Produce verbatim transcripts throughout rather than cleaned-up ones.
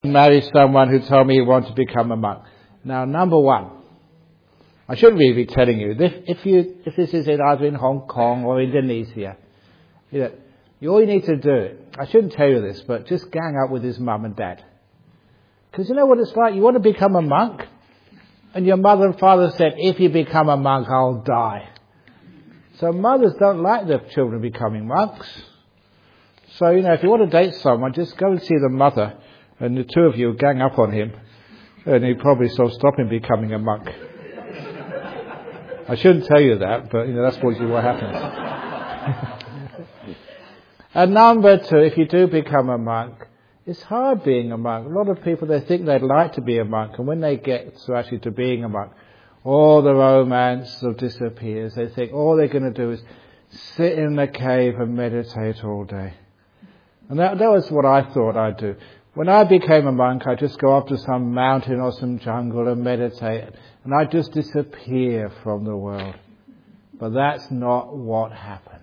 married someone who told me he wanted to become a monk. Now, number one, I shouldn't really be telling you this. If you, if this is in either in Hong Kong or Indonesia, you know, you, all you need to do, I shouldn't tell you this, but just gang up with his mum and dad. Because you know what it's like? You want to become a monk, and your mother and father said, if you become a monk, I'll die. So mothers don't like their children becoming monks. So, you know, if you want to date someone, just go and see the mother, and the two of you gang up on him, and he probably sort of stop him becoming a monk. I shouldn't tell you that, but, you know, that's usually what happens. And number two, if you do become a monk, it's hard being a monk. A lot of people, they think they'd like to be a monk, and when they get to actually to being a monk, all the romance sort of disappears. They think all they're going to do is sit in the cave and meditate all day. And that, that was what I thought I'd do. When I became a monk, I'd just go up to some mountain or some jungle and meditate, and I'd just disappear from the world. But that's not what happens.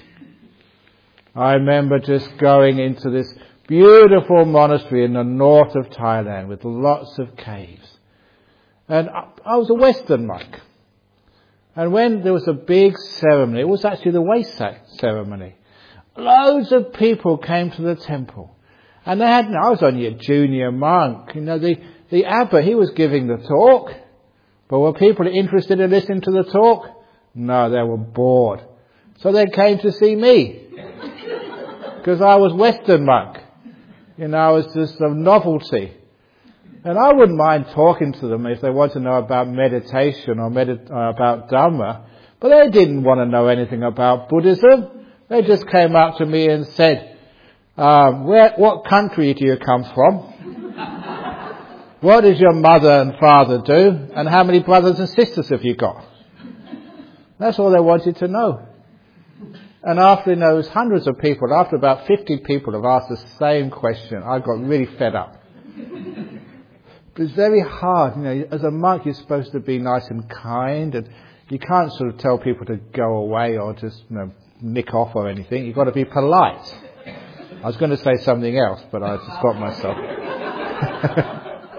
I remember just going into this beautiful monastery in the north of Thailand with lots of caves. And I was a Western monk. And when there was a big ceremony, it was actually the Wesak ceremony, loads of people came to the temple. And they had, I was only a junior monk. You know, the, the abbot, he was giving the talk. But were people interested in listening to the talk? No, they were bored. So they came to see me. Because I was Western monk. You know, I was just a novelty. And I wouldn't mind talking to them if they want to know about meditation or medit- uh, about Dhamma. But they didn't want to know anything about Buddhism. They just came up to me and said, um, where, what country do you come from? What does your mother and father do? And how many brothers and sisters have you got? That's all they wanted to know. And after, you know, there was hundreds of people, after about fifty people have asked the same question, I got really fed up. But it's very hard, you know, as a monk you're supposed to be nice and kind, and you can't sort of tell people to go away or just, you know, nick off or anything. You've got to be polite. I was going to say something else, but I had to stop myself.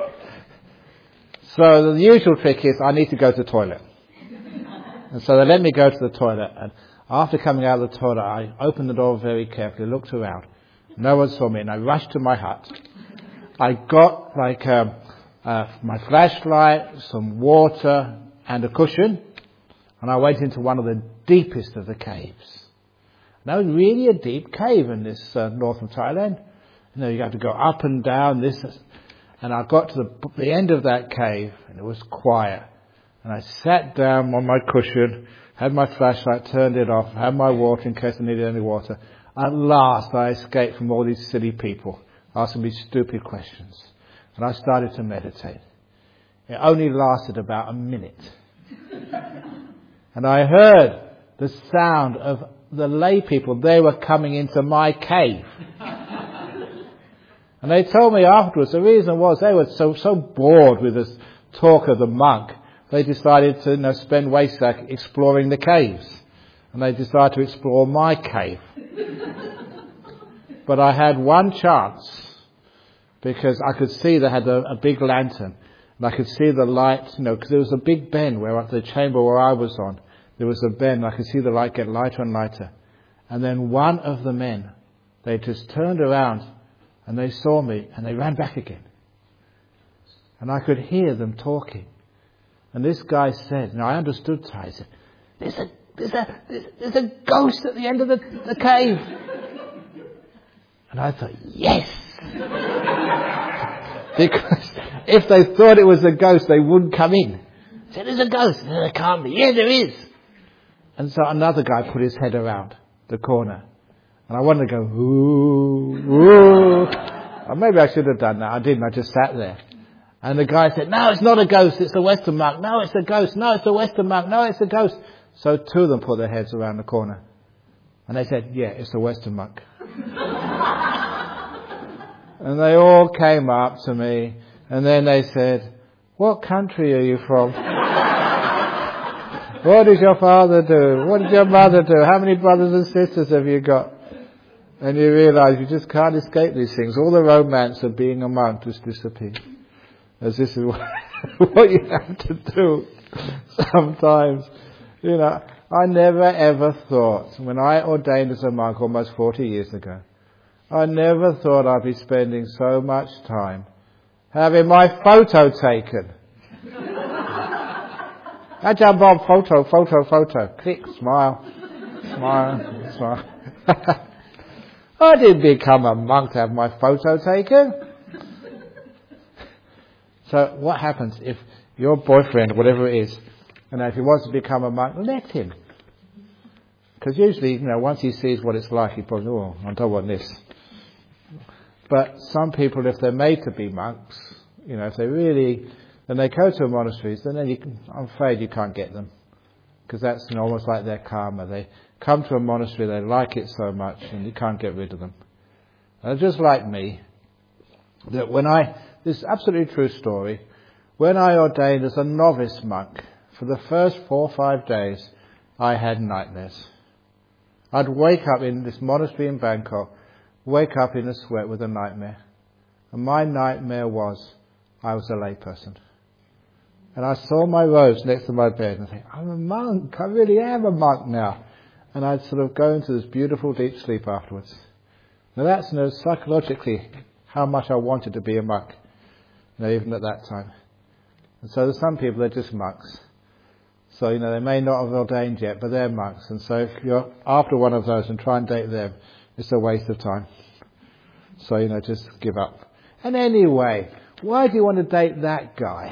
So the usual trick is I need to go to the toilet. And so they let me go to the toilet, and after coming out of the toilet, I opened the door very carefully, looked around. No one saw me, and I rushed to my hut. I got like um, uh, my flashlight, some water, and a cushion, and I went into one of the deepest of the caves. And that was really a deep cave in this uh, north of Thailand. You know, you have to go up and down this, and I got to the, the end of that cave, and it was quiet. And I sat down on my cushion, had my flashlight, turned it off, had my water in case I needed any water. At last, I escaped from all these silly people asking me stupid questions. And I started to meditate. It only lasted about a minute. And I heard the sound of the lay people. They were coming into my cave. And they told me afterwards, the reason was they were so, so bored with this talk of the monk, they decided to, you know, spend Wesak exploring the caves. And they decided to explore my cave. But I had one chance, because I could see they had a, a big lantern, and I could see the light, you know, because there was a big bend where at the chamber where I was on, there was a bend, I could see the light get lighter and lighter. And then one of the men, they just turned around, and they saw me, and they ran back again. And I could hear them talking. And this guy said, and I understood Thai, he said, there's a, there's a, there's a ghost at the end of the, the cave. And I thought, yes! Because if they thought it was a ghost, they wouldn't come in. I said, there's a ghost. And there can't be. Yeah, there is. And so another guy put his head around the corner. And I wanted to go, ooh, ooh. Or maybe I should have done that. I didn't. I just sat there. And the guy said, no, it's not a ghost. It's a Western monk. No, it's a ghost. No, it's a Western monk. No, it's a ghost. So two of them put their heads around the corner. And they said, yeah, it's a Western monk. And they all came up to me. And then they said, what country are you from? What does your father do? What does your mother do? How many brothers and sisters have you got? And you realise you just can't escape these things. All the romance of being a monk just disappears. As this is what, what you have to do sometimes. You know, I never ever thought, when I ordained as a monk almost forty years ago, I never thought I'd be spending so much time having my photo taken. I jump on photo, photo, photo. Click, smile, smile, smile. I didn't become a monk to have my photo taken. So what happens if your boyfriend, whatever it is, you know, if he wants to become a monk, let him. Because usually, you know, once he sees what it's like, he probably, oh, I don't want this. But some people, if they're made to be monks, you know, if they really, then they go to a monastery, then you can, I'm afraid you can't get them. Because that's, you know, almost like their karma. They come to a monastery, they like it so much, and you can't get rid of them. And just like me, that when I, this is absolutely true story, when I ordained as a novice monk, for the first four or five days, I had nightmares. I'd wake up in this monastery in Bangkok, wake up in a sweat with a nightmare. And my nightmare was, I was a layperson. And I saw my robes next to my bed and I think, I'm a monk, I really am a monk now. And I'd sort of go into this beautiful deep sleep afterwards. Now that's, you know, psychologically how much I wanted to be a monk, you know, even at that time. And so there's some people, they're just monks. So, you know, they may not have ordained yet, but they're monks. And so if you're after one of those and try and date them, it's a waste of time. So, you know, just give up. And anyway, why do you want to date that guy?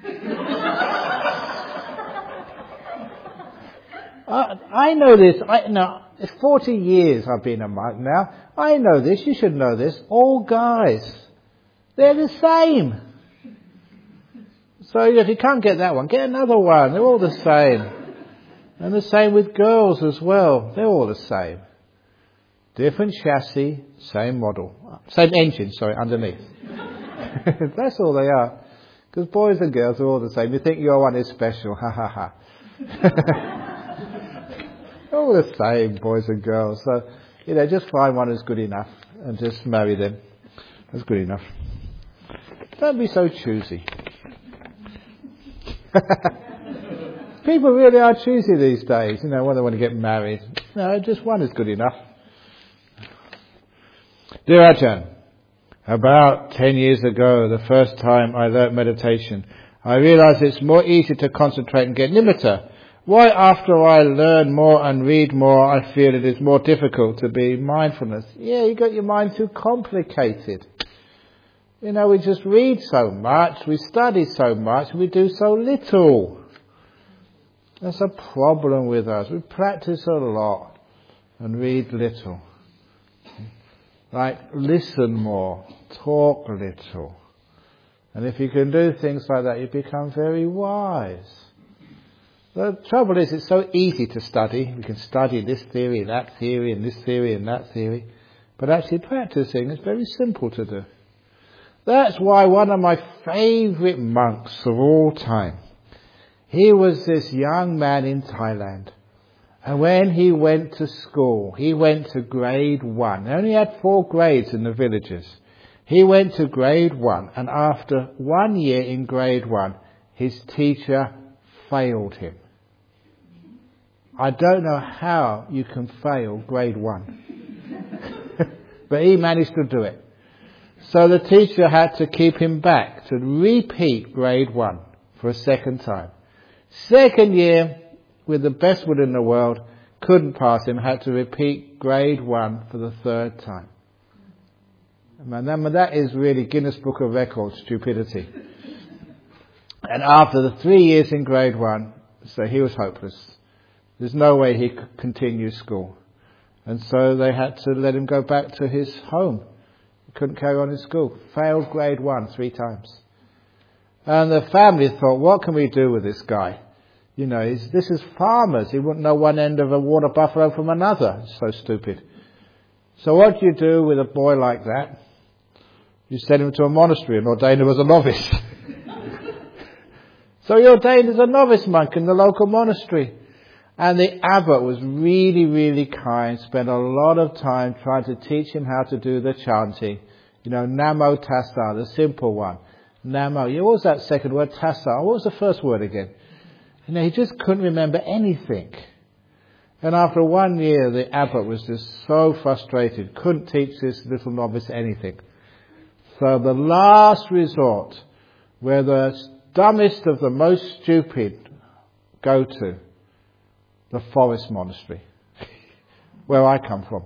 I, I know this. I know it's forty years I've been a monk now. I know this. You should know this. All guys, they're the same. So if you can't get that one, get another one. They're all the same. And the same with girls as well. They're all the same. Different chassis, same model. Same engine, sorry, underneath. That's all they are. Because boys and girls are all the same. You think your one is special. Ha ha ha. All the same, boys and girls. So, you know, just find one who's good enough and just marry them. That's good enough. Don't be so choosy. People really are choosy these days, you know, when they want to get married. No, just one is good enough. Dear Ajahn, about ten years ago, the first time I learnt meditation, I realised it's more easy to concentrate and get nimitta. Why after I learn more and read more, I feel it is more difficult to be mindfulness? Yeah, you got your mind too complicated. You know, we just read so much, we study so much, we do so little. That's a problem with us. We practice a lot and read little. Like, listen more, talk little. And if you can do things like that, you become very wise. The trouble is, it's so easy to study. We can study this theory, that theory, and this theory, and that theory. But actually practicing is very simple to do. That's why one of my favourite monks of all time, he was this young man in Thailand. And when he went to school, he went to grade one. They only had four grades in the villages. He went to grade one, and after one year in grade one, his teacher failed him. I don't know how you can fail grade one. But he managed to do it. So the teacher had to keep him back to repeat grade one for a second time. Second year, with the best will in the world, couldn't pass him, had to repeat grade one for the third time. Man, that is really Guinness Book of Records stupidity. And after the three years in grade one, so he was hopeless. There's no way he could continue school. And so they had to let him go back to his home. He couldn't carry on in school. Failed grade one three times. And the family thought, what can we do with this guy? You know, he's, this is farmers. He wouldn't know one end of a water buffalo from another. It's so stupid. So what do you do with a boy like that? You send him to a monastery and ordain him as a novice. So he ordained as a novice monk in the local monastery. And the abbot was really, really kind, spent a lot of time trying to teach him how to do the chanting. You know, Namo Tassa, the simple one. Namo, what was that second word? Tassa. What was the first word again? You know, he just couldn't remember anything. And after one year, the abbot was just so frustrated, couldn't teach this little novice anything. So the last resort, where the dumbest of the most stupid go to, the forest monastery, where I come from.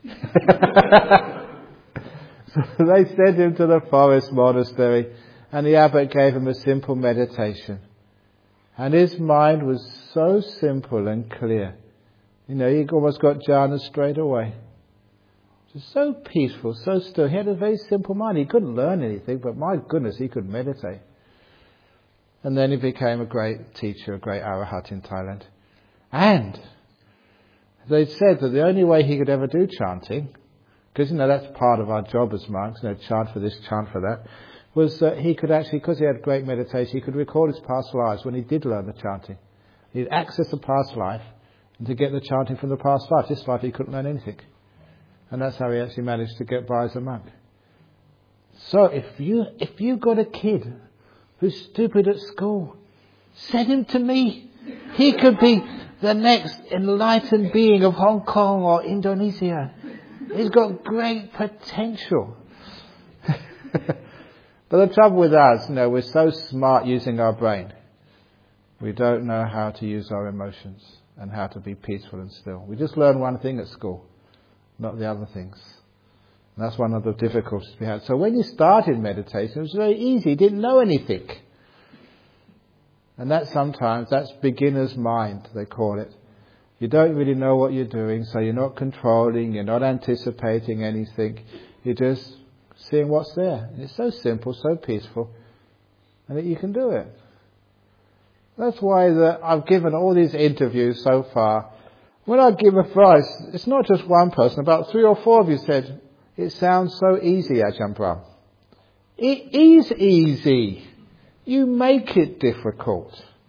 So they sent him to the forest monastery, and the abbot gave him a simple meditation. And his mind was so simple and clear. You know, he almost got jhana straight away. Just so peaceful, so still. He had a very simple mind. He couldn't learn anything, but my goodness, he could meditate. And then he became a great teacher, a great arahat in Thailand. And they said that the only way he could ever do chanting, because, you know, that's part of our job as monks, you know, chant for this, chant for that, was that he could actually, because he had great meditation, he could recall his past lives when he did learn the chanting. He'd access the past life, and to get the chanting from the past life. This life he couldn't learn anything. And that's how he actually managed to get by as a monk. So if you, if you've got a kid who's stupid at school, send him to me. He could be the next enlightened being of Hong Kong or Indonesia. He's got great potential. But the trouble with us, you know, we're so smart using our brain. We don't know how to use our emotions and how to be peaceful and still. We just learn one thing at school, not the other things. And that's one of the difficulties we had. So when you started meditation, it was very easy. You didn't know anything. And that sometimes, that's beginner's mind, they call it. You don't really know what you're doing, so you're not controlling, you're not anticipating anything. You're just seeing what's there. And it's so simple, so peaceful, and that you can do it. That's why the, I've given all these interviews so far. When I give a prize, it's not just one person. About three or four of you said, it sounds so easy, Ajahn Brahm. It is easy. You make it difficult.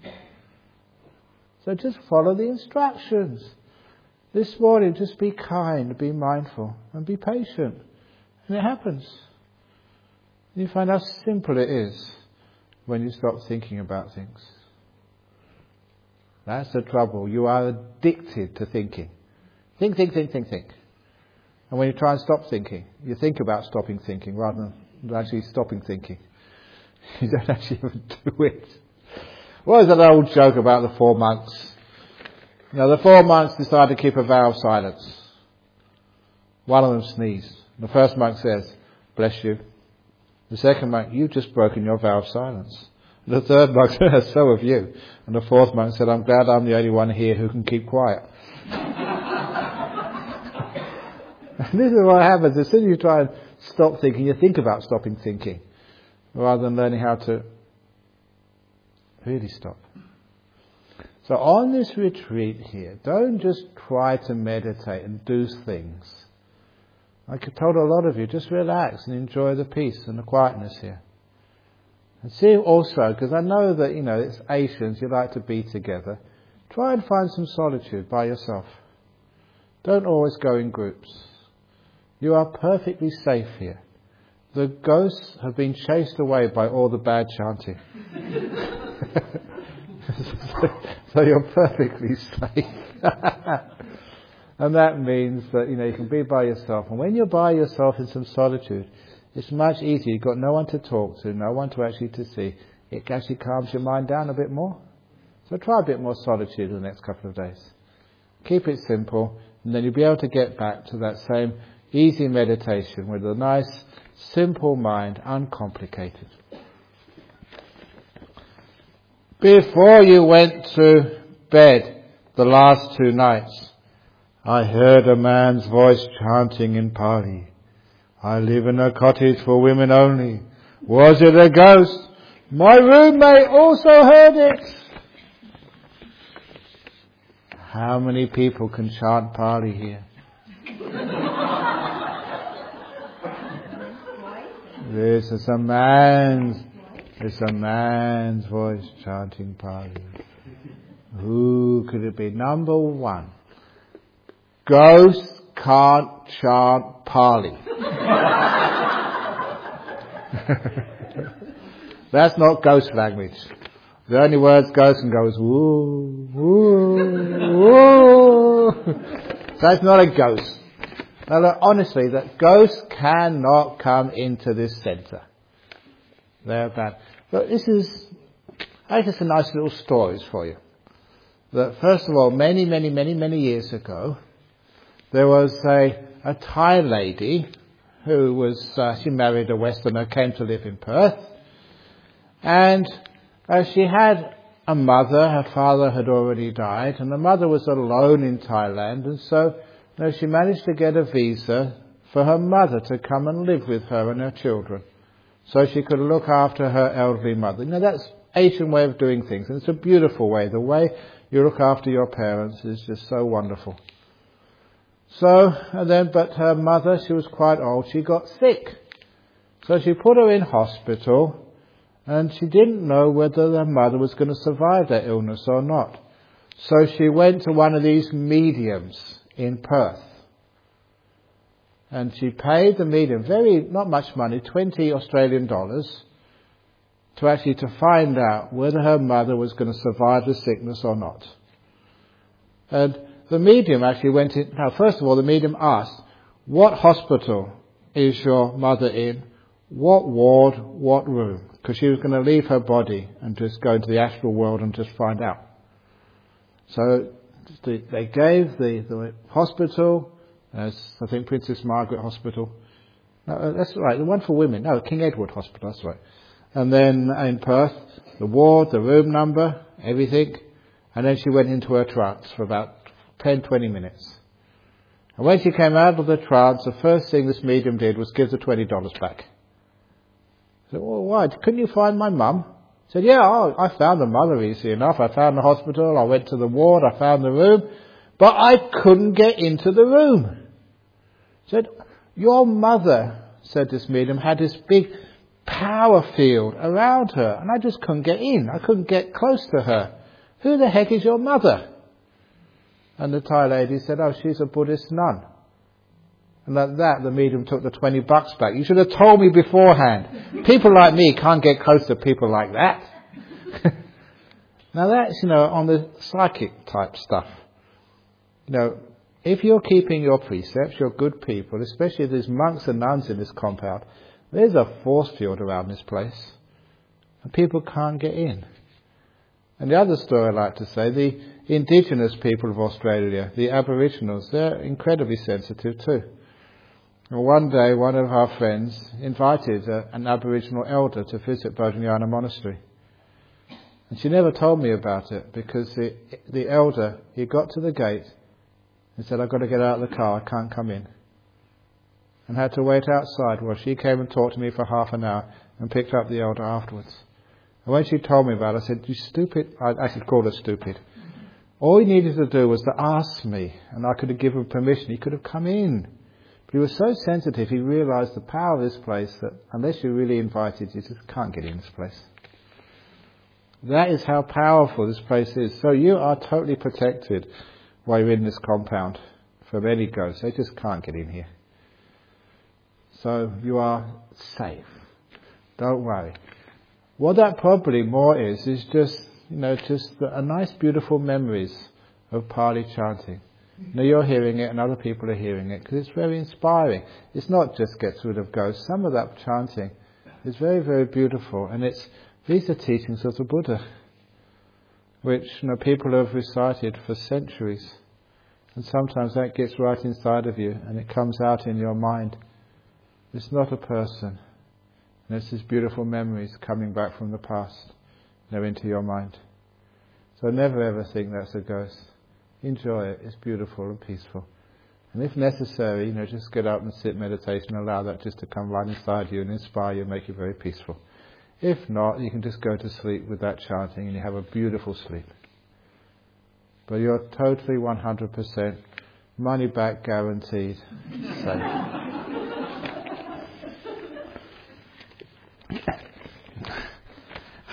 So just follow the instructions. This morning, just be kind, be mindful, and be patient. And it happens. You find how simple it is when you stop thinking about things. That's the trouble. You are addicted to thinking. Think, think, think, think, think. And when you try and stop thinking, you think about stopping thinking rather than actually stopping thinking. You don't actually even do it. What was that old joke about the four monks? You know, the four monks decided to keep a vow of silence. One of them sneezed. The first monk says, "Bless you." The second monk, "You've just broken your vow of silence." The third monk said, "So have you." And the fourth monk said, "I'm glad I'm the only one here who can keep quiet." And this is what happens. As soon as you try and stop thinking, you think about stopping thinking, rather than learning how to really stop. So on this retreat here, don't just try to meditate and do things. Like I told a lot of you, just relax and enjoy the peace and the quietness here. And see also, because I know that, you know, it's Asians, you like to be together. Try and find some solitude by yourself. Don't always go in groups. You are perfectly safe here. The ghosts have been chased away by all the bad chanting. So you're perfectly safe. And that means that, you know, you can be by yourself. And when you're by yourself in some solitude, it's much easier. You've got no one to talk to, no one to actually to see. It actually calms your mind down a bit more. So try a bit more solitude in the next couple of days. Keep it simple, and then you'll be able to get back to that same easy meditation with a nice, simple mind, uncomplicated. Before you went to bed the last two nights, I heard a man's voice chanting in Pali. I live in a cottage for women only. Was it a ghost? My roommate also heard it. How many people can chant Pali here? This is a man's, it's a man's voice chanting Pali. Who could it be? Number one. Ghosts can't chant Pali. That's not ghost language. The only words ghosts can go is woo, woo, woo. That's not a ghost. Now look, honestly, that ghosts cannot come into this centre. They're bad. But this is, I think it's a nice little stories for you. That first of all, many, many, many, many years ago, there was a, a Thai lady who was, uh, she married a Westerner, came to live in Perth. And uh, she had a mother, her father had already died, and the mother was alone in Thailand, and so you know, she managed to get a visa for her mother to come and live with her and her children, so she could look after her elderly mother. You know, that's Asian way of doing things, and it's a beautiful way. The way you look after your parents is just so wonderful. So, and then, but her mother, she was quite old, she got sick. So she put her in hospital, and she didn't know whether her mother was going to survive that illness or not. So she went to one of these mediums in Perth. And she paid the medium, very, not much money, twenty Australian dollars, to actually to find out whether her mother was going to survive the sickness or not. And the medium actually went in. Now, first of all, the medium asked, what hospital is your mother in? What ward? What room? Because she was going to leave her body and just go into the astral world and just find out. So they gave the, the hospital, as I think Princess Margaret Hospital. No, that's right, the one for women. No, King Edward Hospital, that's right. And then in Perth, the ward, the room number, everything. And then she went into her trance for about ten, twenty minutes. And when she came out of the trance, the first thing this medium did was give the twenty dollars back. I said, well, why? Couldn't you find my mum? I said, yeah, oh, I found the mother easy enough. I found the hospital, I went to the ward, I found the room, but I couldn't get into the room. I said, your mother, said this medium, had this big power field around her, and I just couldn't get in. I couldn't get close to her. Who the heck is your mother? And the Thai lady said, oh, she's a Buddhist nun. And at that, the medium took the twenty bucks back. You should have told me beforehand. People like me can't get close to people like that. Now that's, you know, on the psychic type stuff. You know, if you're keeping your precepts, you're good people, especially if there's monks and nuns in this compound, there's a force field around this place. And people can't get in. And the other story I'd like to say, the indigenous people of Australia, the Aboriginals, they're incredibly sensitive too. Well, one day, one of our friends invited a, an Aboriginal elder to visit Bodhinyana Monastery. And she never told me about it because the, the elder, he got to the gate and said, I've got to get out of the car, I can't come in. And had to wait outside while she came and talked to me for half an hour and picked up the elder afterwards. And when she told me about it, I said, you stupid, I actually called her stupid. All he needed to do was to ask me, and I could have given him permission, he could have come in. But he was so sensitive, he realised the power of this place that unless you're really invited, you just can't get in this place. That is how powerful this place is. So you are totally protected while you're in this compound from any ghosts. They just can't get in here. So you are safe. Don't worry. What that probably more is, is just, you know, just a nice beautiful memories of Pali chanting. Now you're hearing it and other people are hearing it because it's very inspiring. It's not just gets rid of ghosts. Some of that chanting is very, very beautiful, and it's these are teachings of the Buddha, which, you know, people have recited for centuries, and sometimes that gets right inside of you and it comes out in your mind. It's not a person, and it's these beautiful memories coming back from the past, you know, into your mind. So never ever think that's a ghost. Enjoy it. It's beautiful and peaceful. And if necessary, you know, just get up and sit meditation and allow that just to come right inside you and inspire you and make you very peaceful. If not, you can just go to sleep with that chanting and you have a beautiful sleep. But you're totally one hundred percent money back guaranteed safe.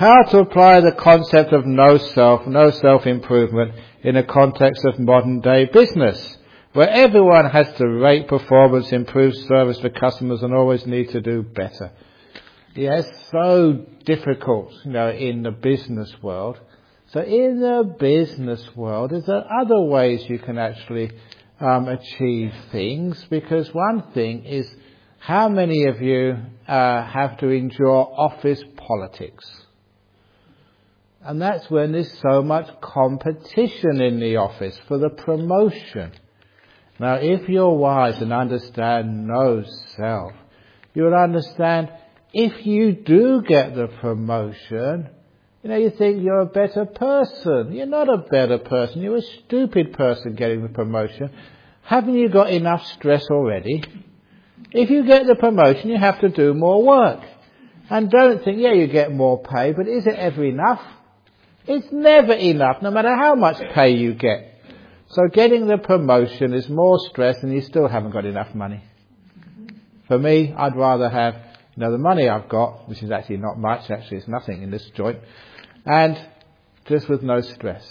how to apply the concept of no self, no self-improvement in a context of modern day business, where everyone has to rate performance, improve service for customers, and always need to do better. Yeah, it's so difficult, you know, in the business world. So in the business world, is there other ways you can actually um, achieve things? Because one thing is, how many of you uh, have to endure office politics? And that's when there's so much competition in the office for the promotion. Now, if you're wise and understand no self, you'll understand if you do get the promotion, you know, you think you're a better person. You're not a better person. You're a stupid person getting the promotion. Haven't you got enough stress already? If you get the promotion, you have to do more work. And don't think, yeah, you get more pay, but is it ever enough? It's never enough, no matter how much pay you get. So getting the promotion is more stress and you still haven't got enough money. For me, I'd rather have, you know, the money I've got, which is actually not much, actually it's nothing in this joint, and just with no stress.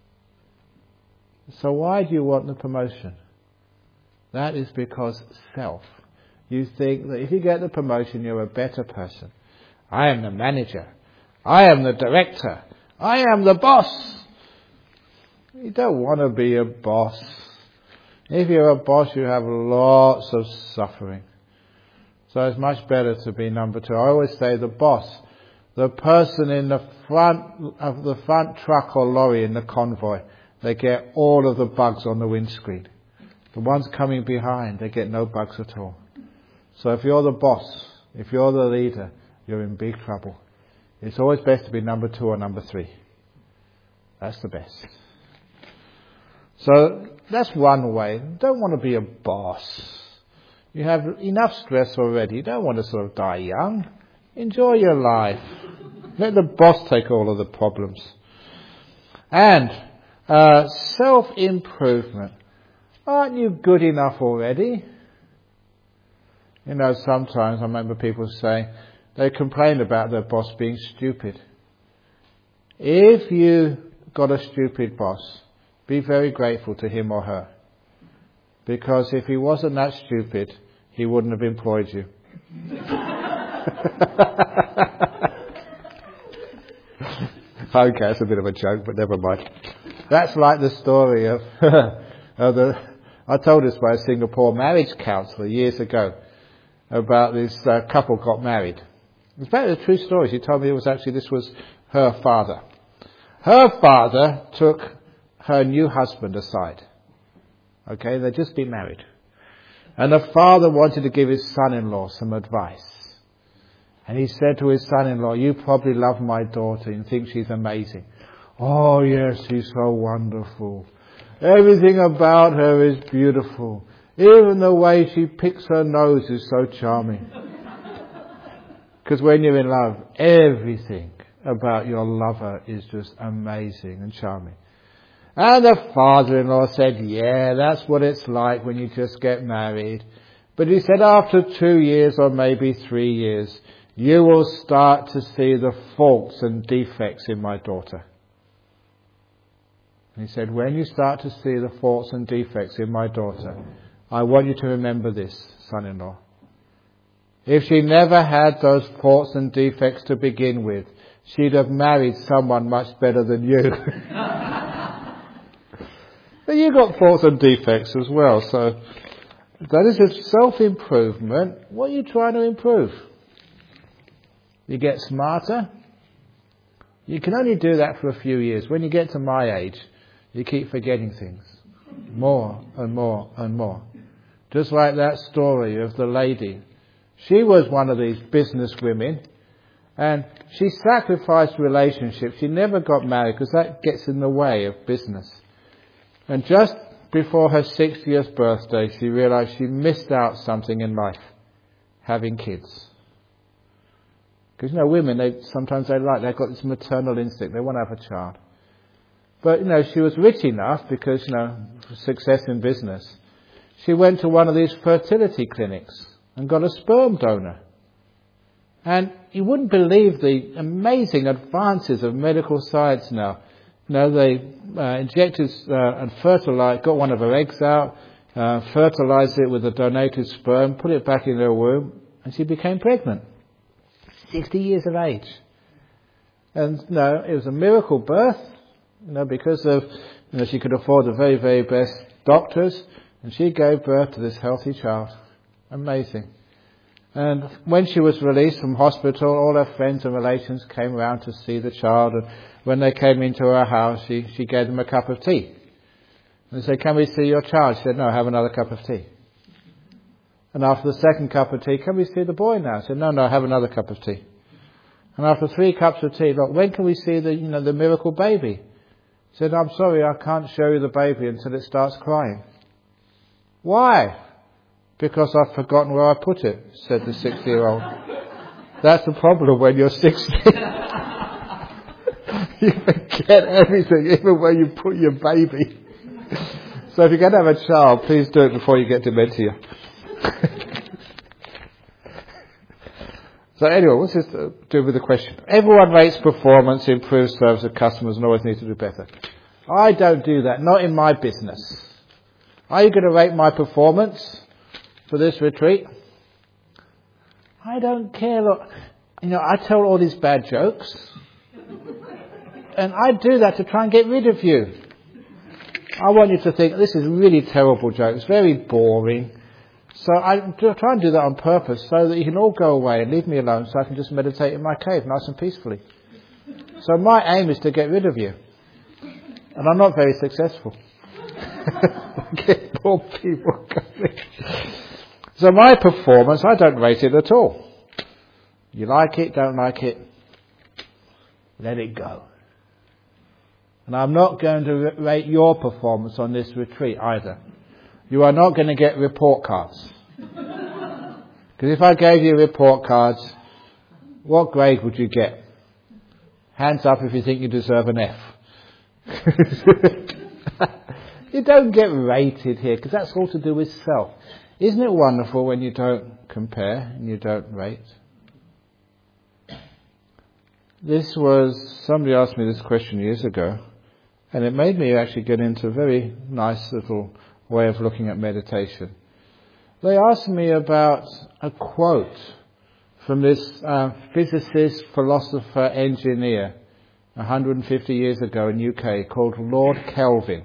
So why do you want the promotion? That is because self. You think that if you get the promotion, you're a better person. I am the manager. I am the director. I am the boss. You don't want to be a boss. If you're a boss, you have lots of suffering. So it's much better to be number two. I always say the boss, the person in the front of the front truck or lorry in the convoy, they get all of the bugs on the windscreen. The ones coming behind, they get no bugs at all. So if you're the boss, if you're the leader, you're in big trouble. It's always best to be number two or number three. That's the best. So that's one way. Don't want to be a boss. You have enough stress already. You don't want to sort of die young. Enjoy your life. Let the boss take all of the problems. And uh, self-improvement. Aren't you good enough already? You know, sometimes I remember people saying they complain about their boss being stupid. If you got a stupid boss, be very grateful to him or her. Because if he wasn't that stupid, he wouldn't have employed you. Okay, that's a bit of a joke, but never mind. That's like the story of, of the, I told this by a Singapore marriage counsellor years ago about this uh, couple got married. It's about the true story. She told me it was actually, this was her father. Her father took her new husband aside. Okay, they'd just been married. And the father wanted to give his son-in-law some advice. And he said to his son-in-law, you probably love my daughter and think she's amazing. Oh yes, she's so wonderful. Everything about her is beautiful. Even the way she picks her nose is so charming. Because when you're in love, everything about your lover is just amazing and charming. And the father-in-law said, yeah, that's what it's like when you just get married. But he said after two years or maybe three years, you will start to see the faults and defects in my daughter. And he said, when you start to see the faults and defects in my daughter, I want you to remember this, son-in-law. If she never had those faults and defects to begin with, she'd have married someone much better than you. But you got faults and defects as well, so that is a self-improvement. What are you trying to improve? You get smarter. You can only do that for a few years. When you get to my age, you keep forgetting things. More and more and more. Just like that story of the lady. She was one of these business women, and she sacrificed relationships. She never got married because that gets in the way of business. And just before her sixtieth birthday, she realized she missed out something in life, having kids. Because, you know, women, they sometimes they like, they've got this maternal instinct. They want to have a child. But, you know, she was rich enough because, you know, success in business. She went to one of these fertility clinics and got a sperm donor. And you wouldn't believe the amazing advances of medical science now. You know, they uh, injected uh, and fertilized, got one of her eggs out, uh, fertilized it with a donated sperm, put it back in her womb, and she became pregnant. sixty years of age. And no, it was a miracle birth, you know, because of, you know, she could afford the very, very best doctors, and she gave birth to this healthy child. Amazing. And when she was released from hospital, all her friends and relations came around to see the child, and when they came into her house, she, she gave them a cup of tea. And they said, "Can we see your child?" She said, "No, have another cup of tea." And after the second cup of tea, "Can we see the boy now?" She said, "No, no, have another cup of tea." And after three cups of tea, "Look, when can we see the, you know, the miracle baby?" She said, "I'm sorry, I can't show you the baby until it starts crying." "Why?" "Because I've forgotten where I put it," said the sixty-year-old. That's the problem when you're sixty. You forget everything, even where you put your baby. So if you're going to have a child, please do it before you get dementia. So anyway, what's this to do with the question? Everyone rates performance, improves service of customers, and always need to do better. I don't do that, not in my business. Are you going to rate my performance for this retreat? I don't care. Look, you know, I tell all these bad jokes, and I do that to try and get rid of you. I want you to think, this is really terrible joke. It's very boring. So I try and do that on purpose so that you can all go away and leave me alone so I can just meditate in my cave nice and peacefully. So my aim is to get rid of you. And I'm not very successful. Get more people coming. So my performance, I don't rate it at all. You like it, don't like it, let it go. And I'm not going to rate your performance on this retreat either. You are not going to get report cards. Because if I gave you report cards, what grade would you get? Hands up if you think you deserve an F. You don't get rated here, because that's all to do with self. Isn't it wonderful when you don't compare and you don't rate? This was, somebody asked me this question years ago, and it made me actually get into a very nice little way of looking at meditation. They asked me about a quote from this uh, physicist, philosopher, engineer one hundred fifty years ago in U K called Lord Kelvin.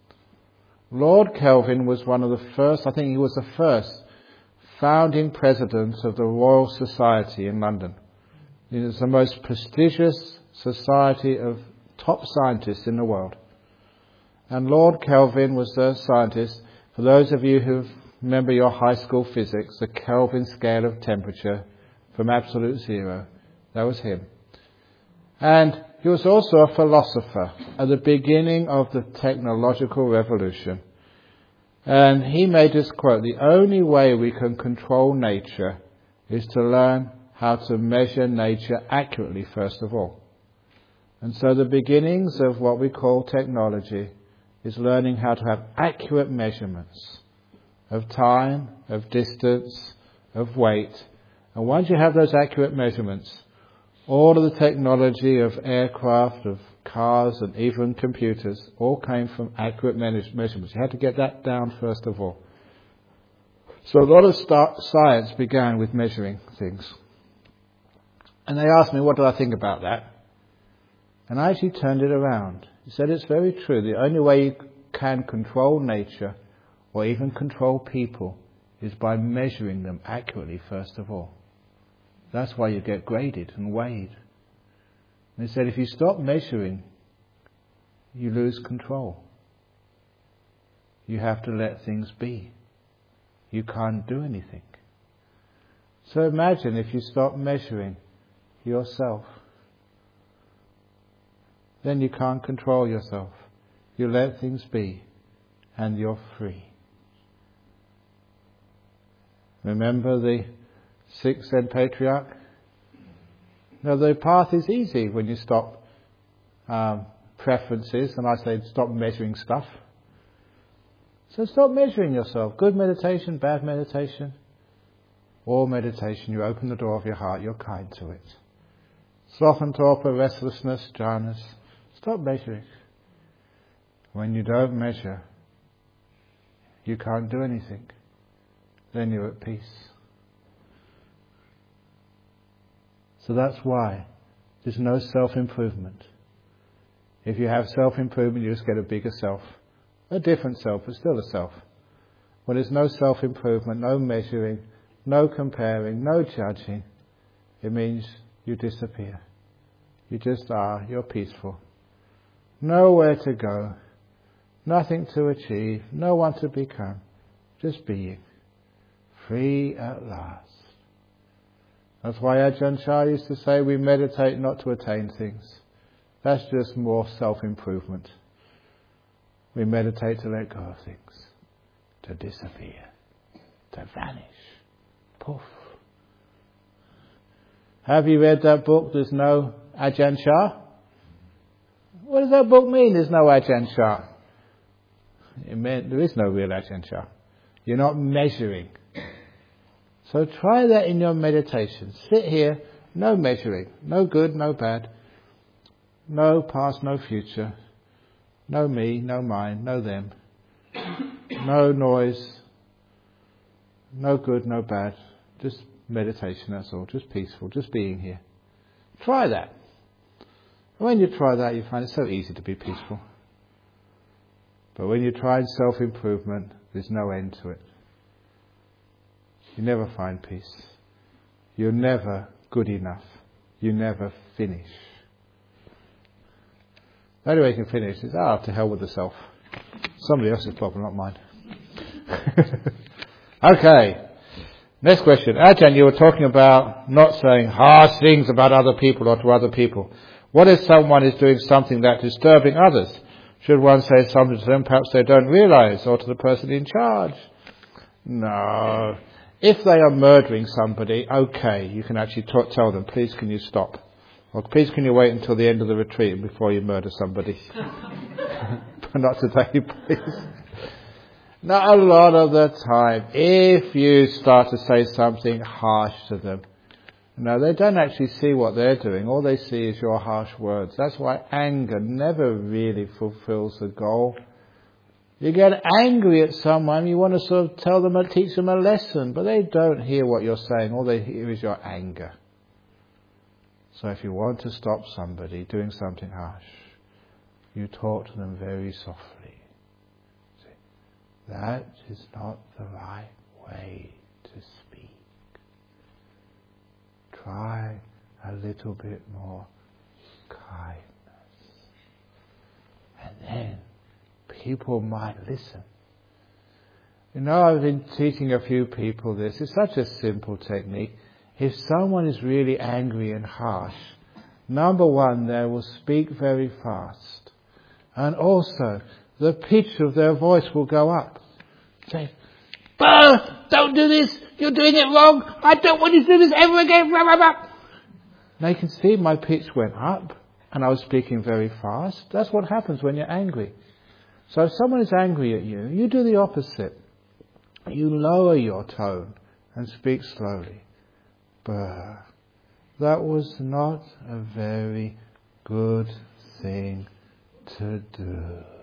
Lord Kelvin was one of the first, I think he was the first founding president of the Royal Society in London. It is the most prestigious society of top scientists in the world. And Lord Kelvin was the scientist. For those of you who remember your high school physics, the Kelvin scale of temperature from absolute zero, that was him. And he was also a philosopher at the beginning of the technological revolution. And he made this quote, "The only way we can control nature is to learn how to measure nature accurately first of all." And so the beginnings of what we call technology is learning how to have accurate measurements of time, of distance, of weight. And once you have those accurate measurements, all of the technology of aircraft, of cars, and even computers all came from accurate measurements. You had to get that down first of all. So a lot of start, science began with measuring things. And they asked me, what do I think about that? And I actually turned it around. He said, it's very true. The only way you can control nature or even control people is by measuring them accurately first of all. That's why you get graded and weighed. And he said, if you stop measuring, you lose control. You have to let things be. You can't do anything. So imagine if you stop measuring yourself. Then you can't control yourself. You let things be, and you're free. Remember the sixth Zen patriarch? Now the path is easy when you stop um, preferences, and I say stop measuring stuff. So stop measuring yourself. Good meditation, bad meditation. All meditation, you open the door of your heart, you're kind to it. Sloth and torpor, restlessness, jhanas. Stop measuring. When you don't measure, you can't do anything. Then you're at peace. So that's why there's no self-improvement. If you have self-improvement, you just get a bigger self. A different self, but still a self. When there's no self-improvement, no measuring, no comparing, no judging, it means you disappear. You just are, you're peaceful. Nowhere to go, nothing to achieve, no one to become, just being. Free at last. That's why Ajahn Chah used to say we meditate not to attain things. That's just more self-improvement. We meditate to let go of things, to disappear, to vanish. Poof. Have you read that book, There's No Ajahn Chah? What does that book mean, There's No Ajahn Chah? It meant there is no real Ajahn Chah. You're not measuring. So try that in your meditation. Sit here, no measuring, no good, no bad, no past, no future, no me, no mine, no them, no noise, no good, no bad, just meditation, that's all, just peaceful, just being here. Try that. When you try that, you find it so easy to be peaceful. But when you try self-improvement, there's no end to it. You never find peace. You're never good enough. You never finish. The only way you can finish is, ah, to hell with the self. Somebody else's problem, not mine. Okay. Next question. Ajahn, you were talking about not saying harsh things about other people or to other people. What if someone is doing something that's disturbing others? Should one say something to them perhaps they don't realize, or to the person in charge? No. If they are murdering somebody, okay, you can actually t- tell them, please can you stop? Or please can you wait until the end of the retreat before you murder somebody? But not today, please. Not a lot of the time. If you start to say something harsh to them, no, they don't actually see what they're doing. All they see is your harsh words. That's why anger never really fulfills the goal. You get angry at someone, you want to sort of tell them and teach them a lesson, but they don't hear what you're saying. All they hear is your anger. So if you want to stop somebody doing something harsh, you talk to them very softly. See, that is not the right way to speak. Try a little bit more kindness. And then people might listen. You know, I've been teaching a few people this. It's such a simple technique. If someone is really angry and harsh, number one, they will speak very fast. And also, the pitch of their voice will go up. Say, "Bah, don't do this! You're doing it wrong! I don't want you to do this ever again!" Blah, blah, blah. They can see my pitch went up, and I was speaking very fast. That's what happens when you're angry. So if someone is angry at you, you do the opposite. You lower your tone and speak slowly. But that was not a very good thing to do.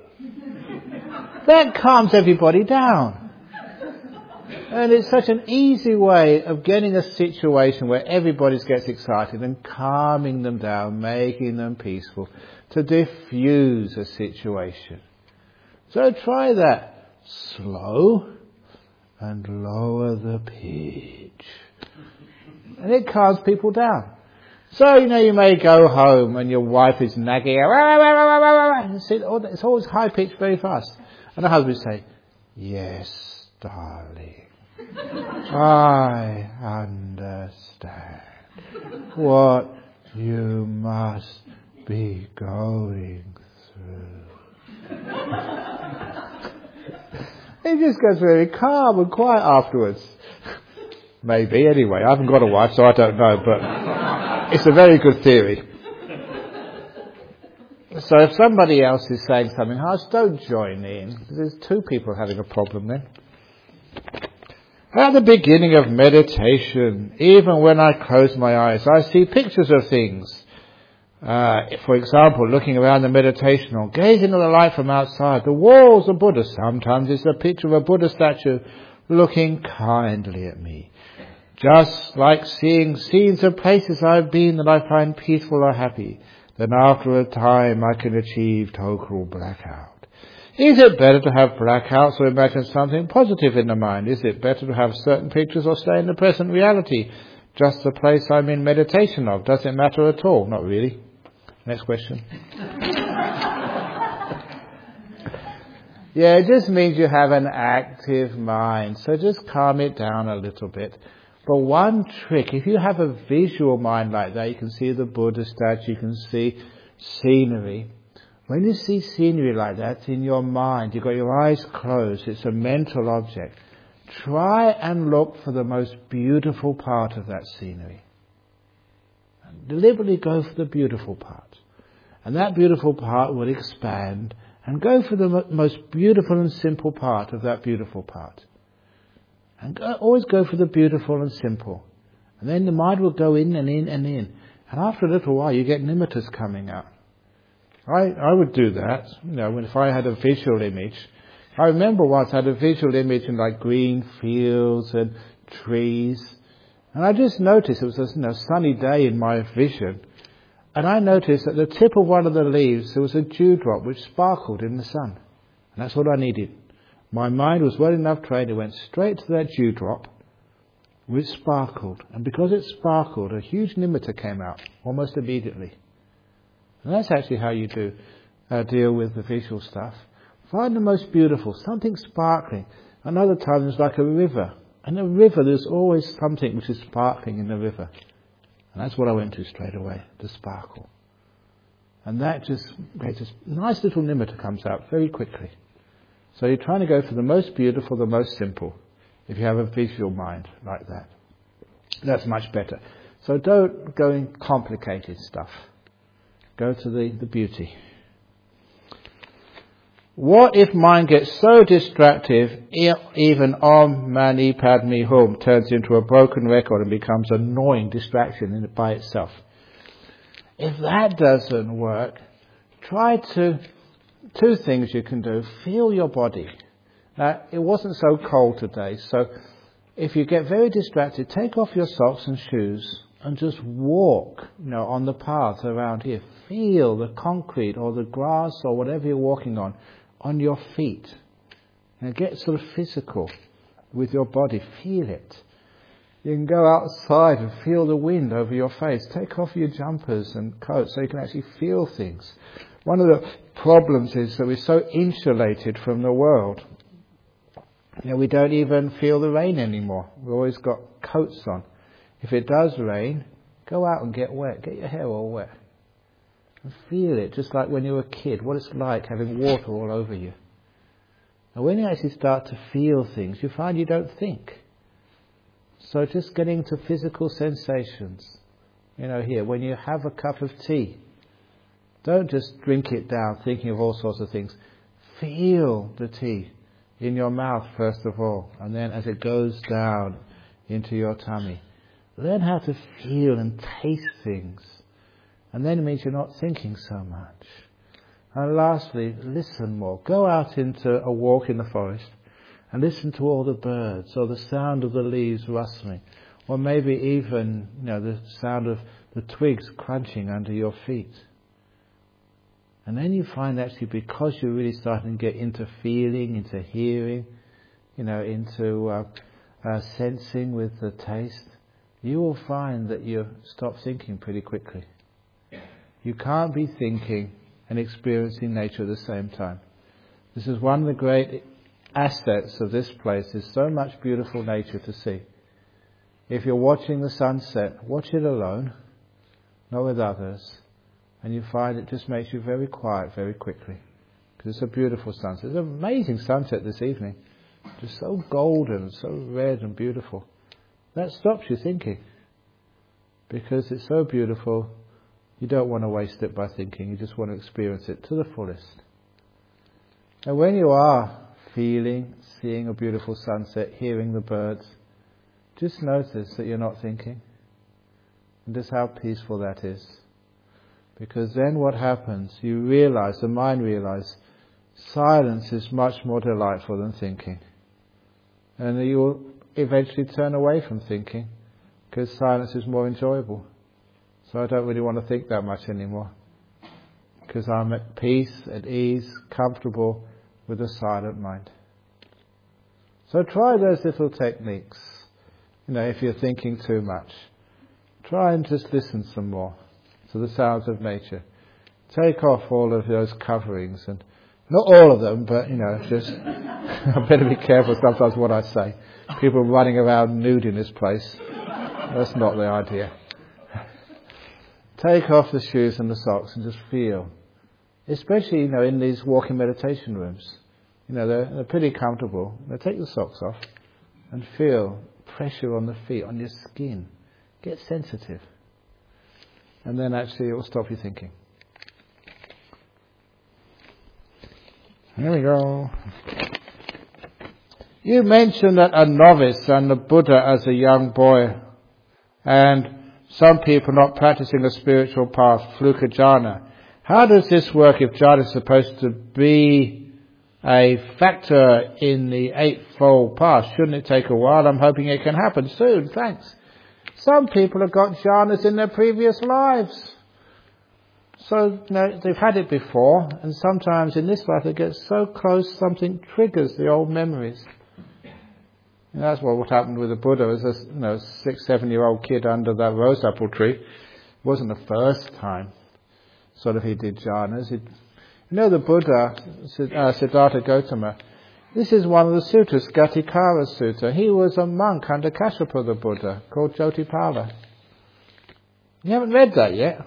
That calms everybody down. And it's such an easy way of getting a situation where everybody gets excited and calming them down, making them peaceful, to diffuse a situation. So try that. Slow and lower the pitch. And it calms people down. So, you know, you may go home and your wife is nagging. It's always high pitched very fast. And the husband say, "Yes, darling, I understand what you must be going through." It just goes very calm and quiet afterwards. Maybe, anyway. I haven't got a wife, so I don't know, but it's a very good theory. So if somebody else is saying something harsh, don't join in. There's two people having a problem then. At the beginning of meditation, even when I close my eyes, I see pictures of things. Uh, for example, looking around the meditation or gazing at the light from outside, the walls of Buddha. Sometimes it's a picture of a Buddha statue looking kindly at me. Just like seeing scenes of places I've been that I find peaceful or happy. Then after a time I can achieve total blackout. Is it better to have blackouts or imagine something positive in the mind? Is it better to have certain pictures or stay in the present reality? Just the place I'm in meditation of. Does it matter at all? Not really. Next question. Yeah, it just means you have an active mind. So just calm it down a little bit. But one trick, if you have a visual mind like that, you can see the Buddha statue, you can see scenery. When you see scenery like that in your mind, you've got your eyes closed, it's a mental object. Try and look for the most beautiful part of that scenery. Deliberately go for the beautiful part. And that beautiful part will expand and go for the mo- most beautiful and simple part of that beautiful part. And go, always go for the beautiful and simple. And then the mind will go in and in and in. And after a little while you get nimittas coming out. I, I would do that, you know, if I had a visual image. I remember once I had a visual image in like green fields and trees. And I just noticed it was a you know, sunny day in my vision. And I noticed at the tip of one of the leaves there was a dewdrop which sparkled in the sun. And that's what I needed. My mind was well enough trained, it went straight to that dewdrop which sparkled. And because it sparkled, a huge nimitta came out almost immediately. And that's actually how you do uh, deal with the visual stuff. Find the most beautiful, something sparkling. Another time there's like a river. And a river, there's always something which is sparkling in the river. And that's what I went to straight away, the sparkle. And that just creates this nice little nimitta comes out very quickly. So you're trying to go for the most beautiful, the most simple, if you have a visual mind like that. That's much better. So don't go in complicated stuff. Go to the, the beauty. What if mind gets so distractive, even Om Mani Padme Hum turns into a broken record and becomes an annoying distraction in it by itself? If that doesn't work, try to, two things you can do. Feel your body. Now, it wasn't so cold today, so if you get very distracted, take off your socks and shoes and just walk, you know, on the path around here. Feel the concrete or the grass or whatever you're walking on, on your feet. Now get sort of physical with your body. Feel it. You can go outside and feel the wind over your face. Take off your jumpers and coats so you can actually feel things. One of the problems is that we're so insulated from the world. You know, we don't even feel the rain anymore. We've always got coats on. If it does rain, go out and get wet. Get your hair all wet. And feel it, just like when you were a kid, what it's like having water all over you. And when you actually start to feel things, you find you don't think. So just getting to physical sensations. You know, here, when you have a cup of tea, don't just drink it down thinking of all sorts of things. Feel the tea in your mouth first of all, and then as it goes down into your tummy. Learn how to feel and taste things. And then it means you're not thinking so much. And lastly, listen more. Go out into a walk in the forest and listen to all the birds or the sound of the leaves rustling, or maybe even, you know, the sound of the twigs crunching under your feet. And then you find actually, because you're really starting to get into feeling, into hearing, you know, into uh, uh, sensing with the taste, you will find that you stop thinking pretty quickly. You can't be thinking and experiencing nature at the same time. This is one of the great assets of this place. There's so much beautiful nature to see. If you're watching the sunset, watch it alone, not with others, and you find it just makes you very quiet very quickly. Because it's a beautiful sunset. It's an amazing sunset this evening. Just so golden, so red and beautiful. That stops you thinking. Because it's so beautiful, you don't want to waste it by thinking. You just want to experience it to the fullest. And when you are feeling, seeing a beautiful sunset, hearing the birds, just notice that you're not thinking. And just how peaceful that is. Because then what happens, you realize, the mind realizes, silence is much more delightful than thinking. And you will eventually turn away from thinking, because silence is more enjoyable. So I don't really want to think that much anymore, because I'm at peace, at ease, comfortable with a silent mind. So try those little techniques. You know, if you're thinking too much, try and just listen some more to the sounds of nature. Take off all of those coverings, and not all of them, but you know, just I better be careful sometimes what I say. People running around nude in this place. That's not the idea. Take off the shoes and the socks and just feel. Especially, you know, in these walking meditation rooms. You know, they're, they're pretty comfortable. Now take the socks off and feel pressure on the feet, on your skin. Get sensitive. And then actually it will stop you thinking. Here we go. You mentioned that a novice and the Buddha as a young boy, and some people not practicing a spiritual path, fluka jhana. How does this work if jhana is supposed to be a factor in the Eightfold Path? Shouldn't it take a while? I'm hoping it can happen soon. Thanks. Some people have got jhanas in their previous lives. So, you know, they've had it before, and sometimes in this life they get so close something triggers the old memories. And that's what, what happened with the Buddha. As a you know, six, seven-year-old kid under that rose apple tree. It wasn't the first time sort of he did jhanas. He'd, you know the Buddha, uh, Siddhartha Gautama, this is one of the sutras, Gatikara Sutta. He was a monk under Kassapa the Buddha, called Jotipala. You haven't read that yet?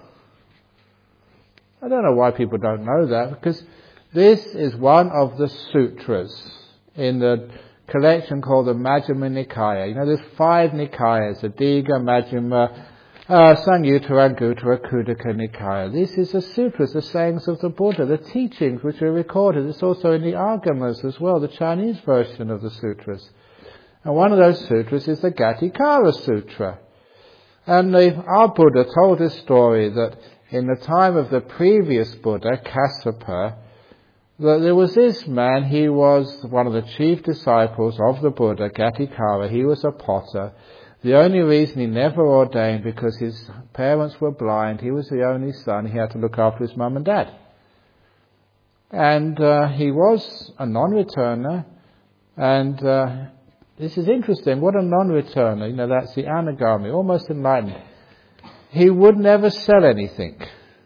I don't know why people don't know that, because this is one of the sutras in the collection called the Majjhima Nikaya. You know, there's five Nikayas, the Digha, Majjhima, uh, Samyutta, Anguttara, Khuddaka Nikaya. This is the sutras, the sayings of the Buddha, the teachings which are recorded. It's also in the Agamas as well, the Chinese version of the sutras. And one of those sutras is the Gatikara Sutra. And the, our Buddha told this story that in the time of the previous Buddha, Kassapa, that there was this man, he was one of the chief disciples of the Buddha, Gatikara. He was a potter. The only reason he never ordained because his parents were blind. He was the only son. He had to look after his mum and dad. And uh, he was a non-returner. And uh, this is interesting. What a non-returner. You know, that's the anagami, almost enlightened. He would never sell anything.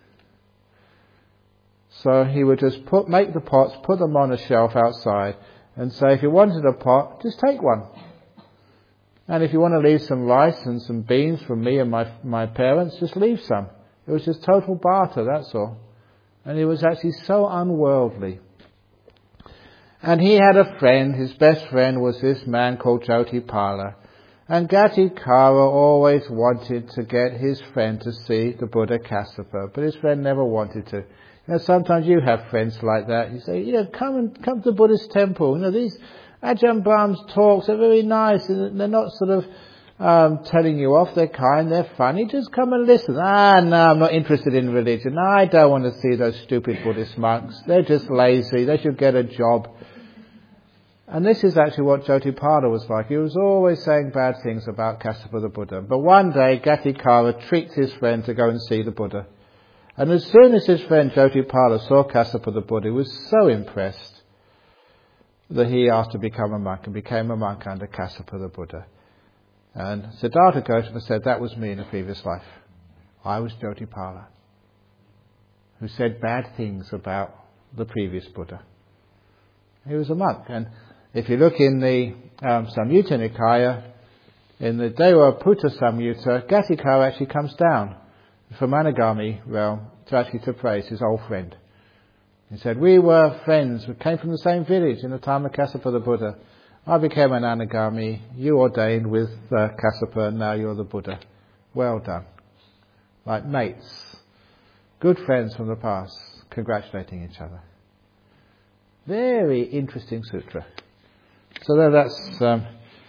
So he would just put, make the pots, put them on a shelf outside, and say, if you wanted a pot, just take one. And if you want to leave some rice and some beans from me and my my parents, just leave some. It was just total barter, that's all. And he was actually so unworldly. And he had a friend, his best friend was this man called Jotipala. And Gatikara always wanted to get his friend to see the Buddha Kassapa, but his friend never wanted to. You know, sometimes you have friends like that. You say, you know, come and come to the Buddhist temple. You know, these Ajahn Brahm's talks are very nice, and they're not sort of um, telling you off. They're kind, they're funny. Just come and listen. Ah, no, I'm not interested in religion. No, I don't want to see those stupid Buddhist monks. They're just lazy. They should get a job. And this is actually what Jotipala was like. He was always saying bad things about Kassapa the Buddha. But one day, Gatikara tricked his friend to go and see the Buddha. And as soon as his friend Jotipala saw Kassapa the Buddha, he was so impressed that he asked to become a monk and became a monk under Kassapa the Buddha. And Siddhartha Gautama said, that was me in a previous life. I was Jotipala, who said bad things about the previous Buddha. He was a monk. And if you look in the um, Samyutta Nikaya, in the Dewa Putta Samyutta, Gatikara actually comes down from Anagami realm to actually to praise his old friend. He said, we were friends, we came from the same village in the time of Kassapa the Buddha. I became an Anagami, you ordained with uh, Kassapa, and now you're the Buddha. Well done. Like mates, good friends from the past, congratulating each other. Very interesting sutra. So that's um,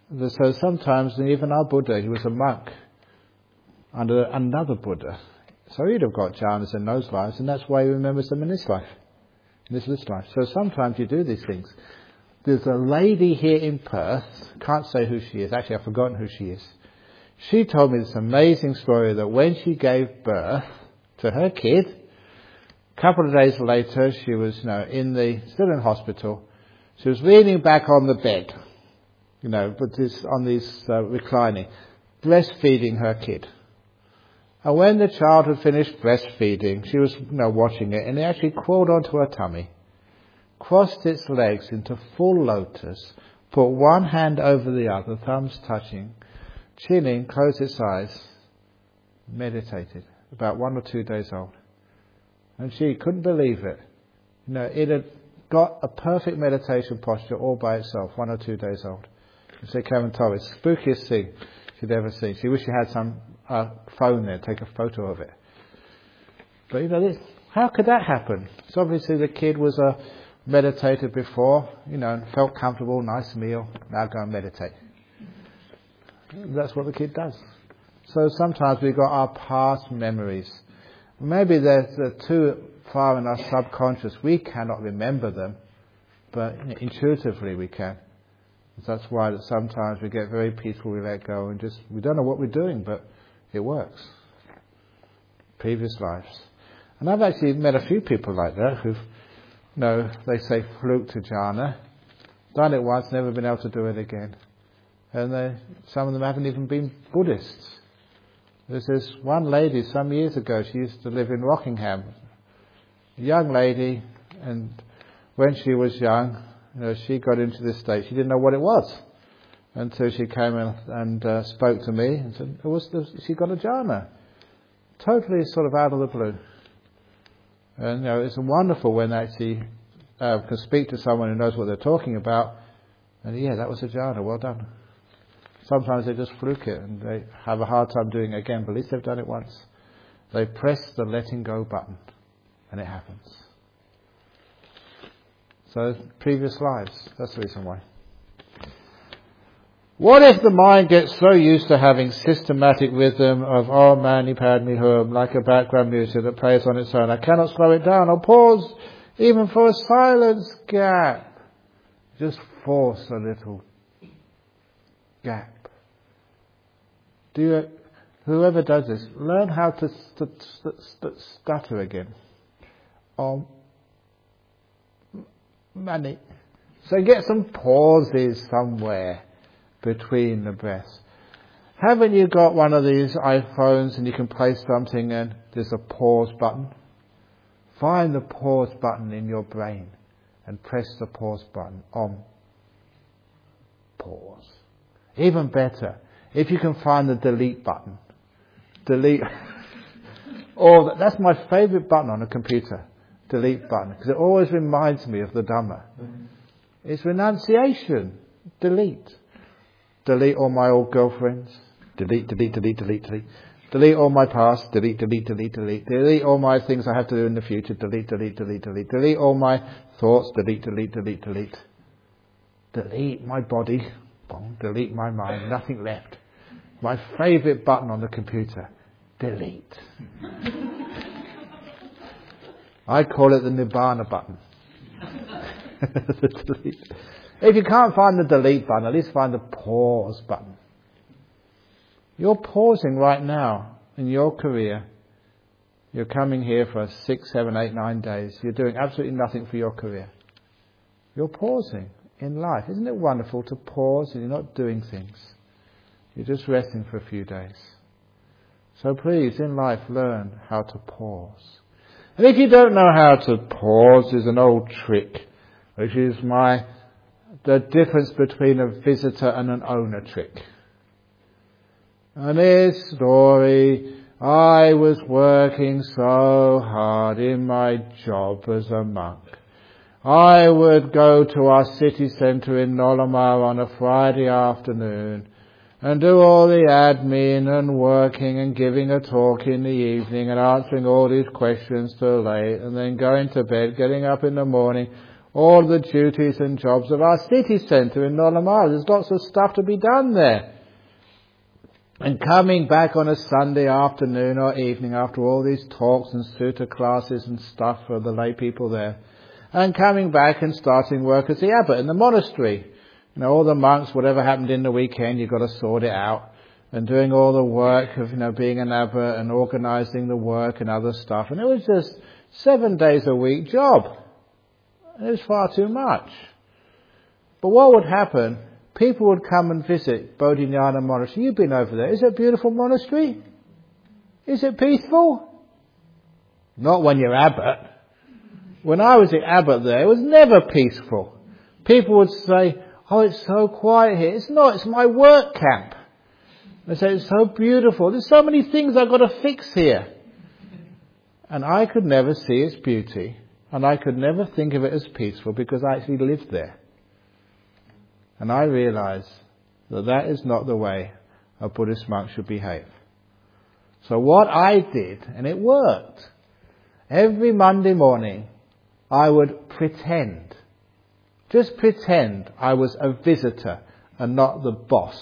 So sometimes, even our Buddha, he was a monk under another Buddha. So he'd have got jhanas in those lives, and that's why he remembers them in this life, in this this life. So sometimes you do these things. There's a lady here in Perth, can't say who she is, actually I've forgotten who she is. She told me this amazing story that when she gave birth to her kid, a couple of days later she was, you know, in the, still in hospital, she was leaning back on the bed, you know, but this, on this uh, reclining, breastfeeding her kid. And when the child had finished breastfeeding, she was, you know, watching it, and it actually crawled onto her tummy, crossed its legs into full lotus, put one hand over the other, thumbs touching, chin in, closed its eyes, meditated, about one or two days old. And she couldn't believe it. You know, it had got a perfect meditation posture all by itself, one or two days old. So Karen told me, it's the spookiest thing she'd ever seen. She wished she had some uh, phone there, take a photo of it. But you know, this, how could that happen? So obviously the kid was a meditated before, you know, and felt comfortable, nice meal, now go and meditate. That's what the kid does. So sometimes we've got our past memories. Maybe they're, they're too far in our subconscious, we cannot remember them, but intuitively we can. That's why that sometimes we get very peaceful, we let go, and just, we don't know what we're doing, but it works. Previous lives. And I've actually met a few people like that who've, you know, they say fluke to jhana, done it once, never been able to do it again. And they, some of them haven't even been Buddhists. There's this one lady some years ago, she used to live in Rockingham, a young lady, and when she was young, you know, she got into this state, she didn't know what it was until she came in and uh, spoke to me and said, it was the, she got a jhana. Totally sort of out of the blue. And you know, it's wonderful when they actually uh, can speak to someone who knows what they're talking about, and yeah, that was a jhana, well done. Sometimes they just fluke it and they have a hard time doing it again, but at least they've done it once. They press the letting go button and it happens. So previous lives, that's the reason why. What if the mind gets so used to having systematic rhythm of Om Mani Padme Hum, like a background music that plays on its own? I cannot slow it down or pause even for a silence gap. Just force a little gap. Do you, whoever does this, learn how to st- st- st- stutter again. Om Mani. So get some pauses somewhere between the breaths. Haven't you got one of these iPhones and you can play something and there's a pause button? Find the pause button in your brain and press the pause button. Om. Pause. Even better, if you can find the delete button. Delete. Or that's my favourite button on a computer. Delete button. Because it always reminds me of the Dhamma. It's renunciation. Delete. Delete all my old girlfriends. Delete, delete, delete, delete, delete. Delete all my past. Delete, delete, delete, delete. Delete all my things I have to do in the future. Delete, delete, delete, delete. Delete all my thoughts. Delete, delete, delete, delete. Delete my body. Delete my mind. Nothing left. My favourite button on the computer. Delete. I call it the Nibbana button. The delete. If you can't find the delete button, at least find the pause button. You're pausing right now in your career. You're coming here for six, seven, eight, nine days. You're doing absolutely nothing for your career. You're pausing in life. Isn't it wonderful to pause and you're not doing things? You're just resting for a few days. So please, in life, learn how to pause. And if you don't know how to pause, there's an old trick, which is my the difference between a visitor and an owner trick. And this story, I was working so hard in my job as a monk. I would go to our city centre in Nolamar on a Friday afternoon and do all the admin and working and giving a talk in the evening and answering all these questions till late and then going to bed, getting up in the morning, all the duties and jobs of our city centre in Norlamara. There's lots of stuff to be done there. And coming back on a Sunday afternoon or evening after all these talks and sutta classes and stuff for the lay people there, and coming back and starting work as the abbot in the monastery. You know, all the monks, whatever happened in the weekend, you've got to sort it out. And doing all the work of, you know, being an abbot and organising the work and other stuff. And it was just seven days a week job. It was far too much. But what would happen? People would come and visit Bodhinyana Monastery. You've been over there. Is it a beautiful monastery? Is it peaceful? Not when you're abbot. When I was the abbot there, it was never peaceful. People would say, oh, it's so quiet here. It's not, it's my work camp. They say, it's so beautiful. There's so many things I've got to fix here. And I could never see its beauty. And I could never think of it as peaceful because I actually lived there. And I realized that that is not the way a Buddhist monk should behave. So what I did, and it worked, every Monday morning I would pretend, just pretend I was a visitor and not the boss.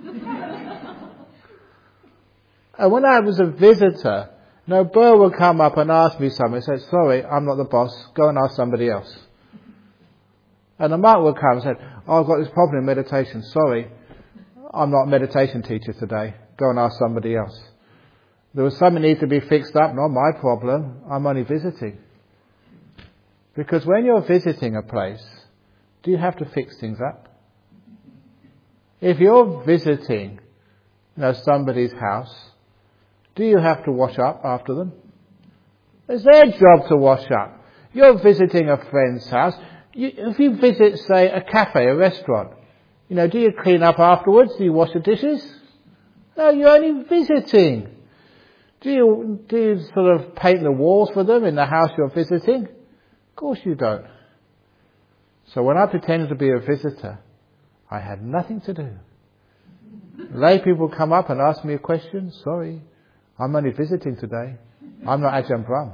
And when I was a visitor, you know, Burr would come up and ask me something. He said, sorry, I'm not the boss. Go and ask somebody else. And the monk would come and said, oh, I've got this problem in meditation. Sorry, I'm not a meditation teacher today. Go and ask somebody else. There was something that needs to be fixed up. Not my problem. I'm only visiting. Because when you're visiting a place, do you have to fix things up? If you're visiting, you know, somebody's house, do you have to wash up after them? It's their job to wash up. You're visiting a friend's house. You, if you visit, say, a cafe, a restaurant, you know, do you clean up afterwards? Do you wash the dishes? No, you're only visiting. Do you, do you sort of paint the walls for them in the house you're visiting? Of course you don't. So when I pretended to be a visitor, I had nothing to do. Lay people come up and ask me a question. Sorry, I'm only visiting today. I'm not Ajahn Brahm.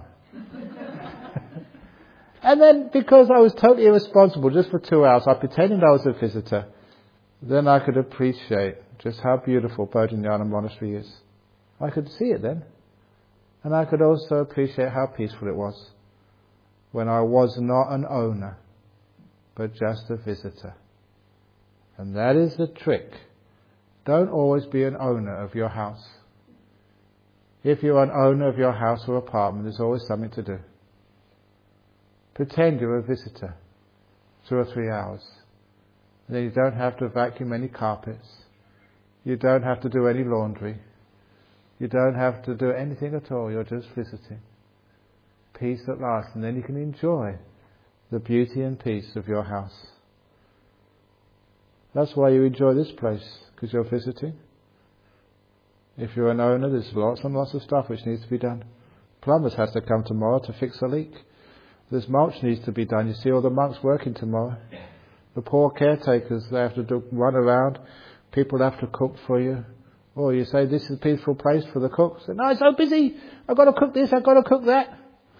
And then, because I was totally irresponsible just for two hours, I pretended I was a visitor. Then I could appreciate just how beautiful Bodhinyana Monastery is. I could see it then. And I could also appreciate how peaceful it was when I was not an owner, but just a visitor. And that is the trick. Don't always be an owner of your house. If you're an owner of your house or apartment, there's always something to do. Pretend you're a visitor, two or three hours. And then you don't have to vacuum any carpets. You don't have to do any laundry. You don't have to do anything at all. You're just visiting. Peace at last. And then you can enjoy the beauty and peace of your house. That's why you enjoy this place, because you're visiting. If you're an owner, there's lots and lots of stuff which needs to be done. Plumbers has to come tomorrow to fix a leak. There's mulch needs to be done. You see all the monks working tomorrow. The poor caretakers, they have to do, run around. People have to cook for you. Or you say, this is a peaceful place for the cooks. No, it's so busy. I've got to cook this, I've got to cook that.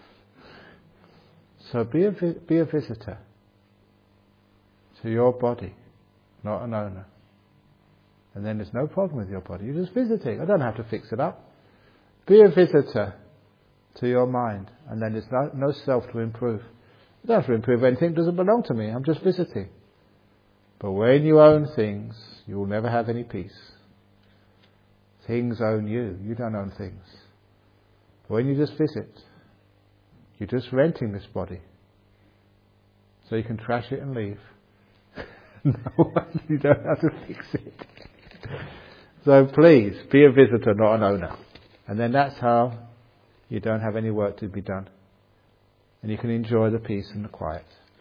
So be a, be a visitor to your body, not an owner. And then there's no problem with your body. You're just visiting. I don't have to fix it up. Be a visitor to your mind. And then there's no, no self to improve. You don't have to improve anything. It doesn't belong to me. I'm just visiting. But when you own things, you will never have any peace. Things own you. You don't own things. When you just visit, you're just renting this body. So you can trash it and leave. No, you don't have to fix it. So please, be a visitor, not an owner. And then that's how you don't have any work to be done. And you can enjoy the peace and the quiet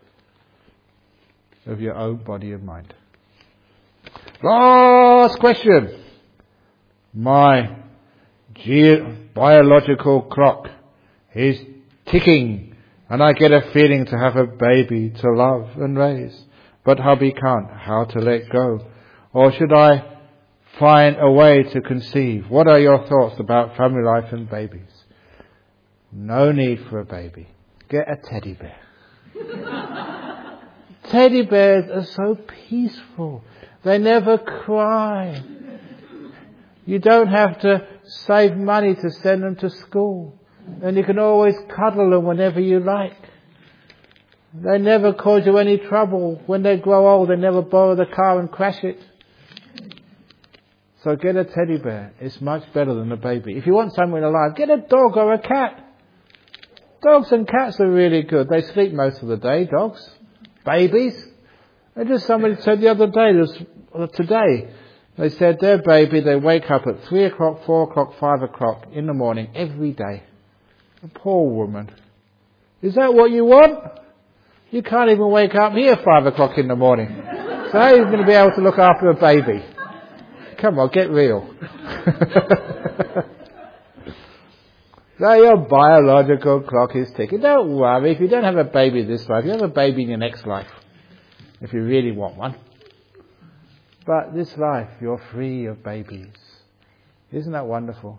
of your own body and mind. Last question. My ge- biological clock is ticking, and I get a feeling to have a baby to love and raise. But hubby can't. How to let go? Or should I find a way to conceive? What are your thoughts about family life and babies? No need for a baby. Get a teddy bear. Teddy bears are so peaceful. They never cry. You don't have to save money to send them to school. And you can always cuddle them whenever you like. They never cause you any trouble. When they grow old, they never borrow the car and crash it. So get a teddy bear. It's much better than a baby. If you want someone alive, get a dog or a cat. Dogs and cats are really good. They sleep most of the day, dogs. Babies. And just somebody said the other day, this, today, they said their baby, they wake up at three o'clock, four o'clock, five o'clock in the morning every day. A poor woman. Is that what you want? You can't even wake up here five o'clock in the morning. So how are you going to be able to look after a baby? Come on, get real. So your biological clock is ticking. Don't worry, if you don't have a baby this life, you have a baby in your next life. If you really want one. But this life, you're free of babies. Isn't that wonderful?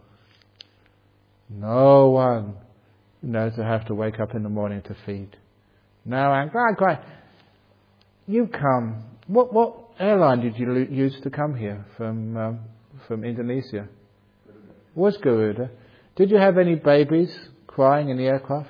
No one knows to have to wake up in the morning to feed. No, and cry, cry. You come. What what airline did you use to come here from um, from Indonesia? Was Garuda. Did you have any babies crying in the aircraft?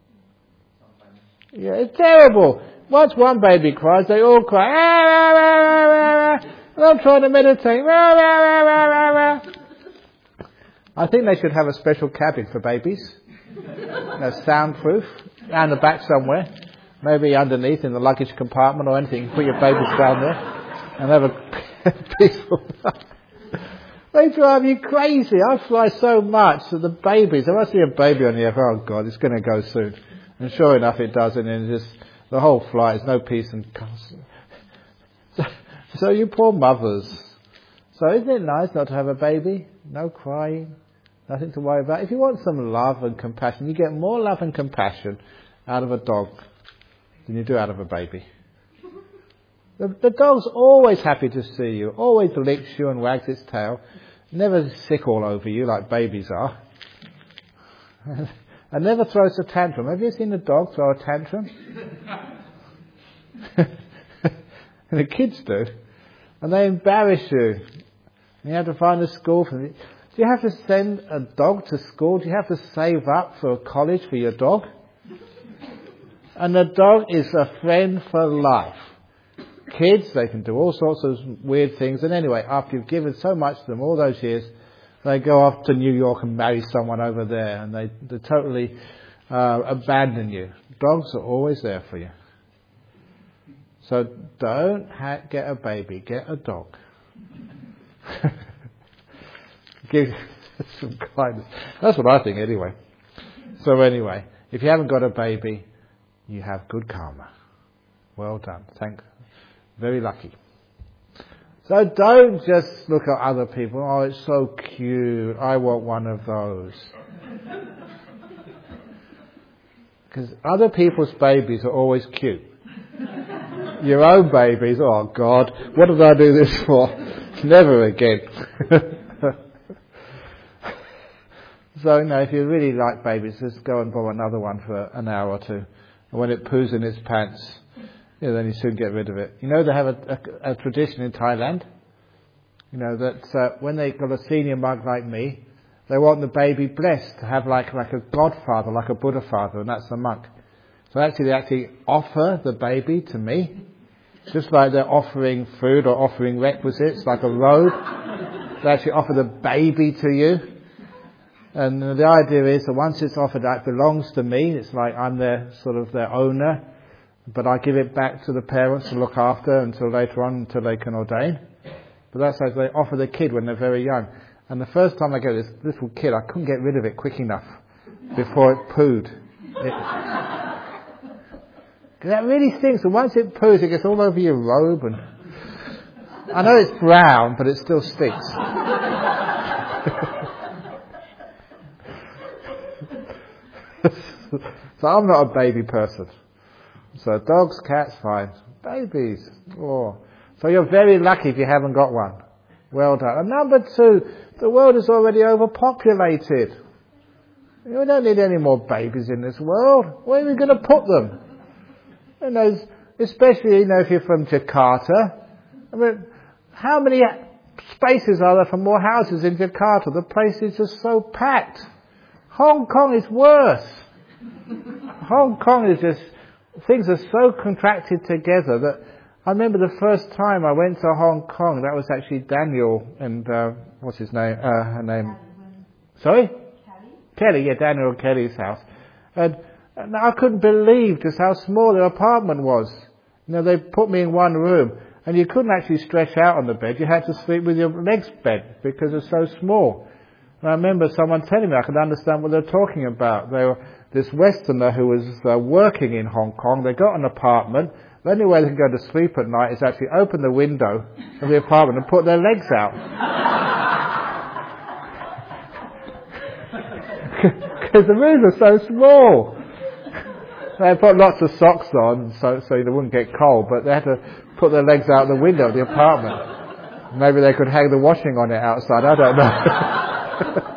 Yeah, it's terrible. Once one baby cries, they all cry. Ah, ah, ah, ah, ah. I'm trying to meditate. Ah, ah, ah, ah, ah. I think they should have a special cabin for babies. That's soundproof. Down the back somewhere. Maybe underneath in the luggage compartment or anything. Put your babies down there and have a peaceful life. They drive you crazy. I fly so much that the babies, if I see a baby on the air, oh God, it's going to go soon. And sure enough it does, and then just the whole flight is no peace and so, so you poor mothers. So isn't it nice not to have a baby? No crying, nothing to worry about. If you want some love and compassion, you get more love and compassion out of a dog than you do out of a baby. The, the dog's always happy to see you, always licks you and wags its tail, never sick all over you like babies are, and never throws a tantrum. Have you seen a dog throw a tantrum? And the kids do, and they embarrass you. And you have to find a school for them. Do you have to send a dog to school? Do you have to save up for a college for your dog? And the dog is a friend for life. Kids, they can do all sorts of weird things. And anyway, after you've given so much to them all those years, they go off to New York and marry someone over there. And they, they totally uh, abandon you. Dogs are always there for you. So don't ha- get a baby, get a dog. Give some kindness. That's what I think anyway. So anyway, if you haven't got a baby, you have good karma. Well done. Thank you. Very lucky. So don't just look at other people. Oh, it's so cute. I want one of those. Because other people's babies are always cute. Your own babies, oh God, what did I do this for? Never again. So, you know, if you really like babies, just go and borrow another one for an hour or two. And when it poos in its pants, you know, then you soon get rid of it. You know, they have a, a, a tradition in Thailand, you know, that uh, when they got a senior monk like me, they want the baby blessed to have like like a godfather, like a Buddha father, and that's the monk. So actually, they actually offer the baby to me, just like they're offering food or offering requisites, like a robe. They actually offer the baby to you. And the idea is that once it's offered, that belongs to me. It's like I'm their sort of their owner, but I give it back to the parents to look after until later on, until they can ordain. But that's how they offer the kid when they're very young. And the first time I got this little kid, I couldn't get rid of it quick enough before it pooed. It, that really stinks. And once it poos, it gets all over your robe. And I know it's brown, but it still stinks. So I'm not a baby person. So dogs, cats, fine. Babies, oh. So you're very lucky if you haven't got one. Well done. And number two, the world is already overpopulated. We don't need any more babies in this world. Where are we going to put them? And there's especially, you know, if you're from Jakarta. I mean, how many spaces are there for more houses in Jakarta? The place is just so packed. Hong Kong is worse. Hong Kong is just, things are so contracted together that I remember the first time I went to Hong Kong, that was actually Daniel and, uh, what's his name, uh, her name? Sorry? Kelly. Kelly, yeah, Daniel and Kelly's house. And, and I couldn't believe just how small their apartment was. You know, they put me in one room and you couldn't actually stretch out on the bed. You had to sleep with your legs bent because it's so small. And I remember someone telling me I could understand what they were talking about. They were this Westerner who was uh, working in Hong Kong. They got an apartment. The only way they can go to sleep at night is actually open the window of the apartment and put their legs out. Because the rooms are so small. They put lots of socks on so, so they wouldn't get cold, but they had to put their legs out the window of the apartment. Maybe they could hang the washing on it outside, I don't know.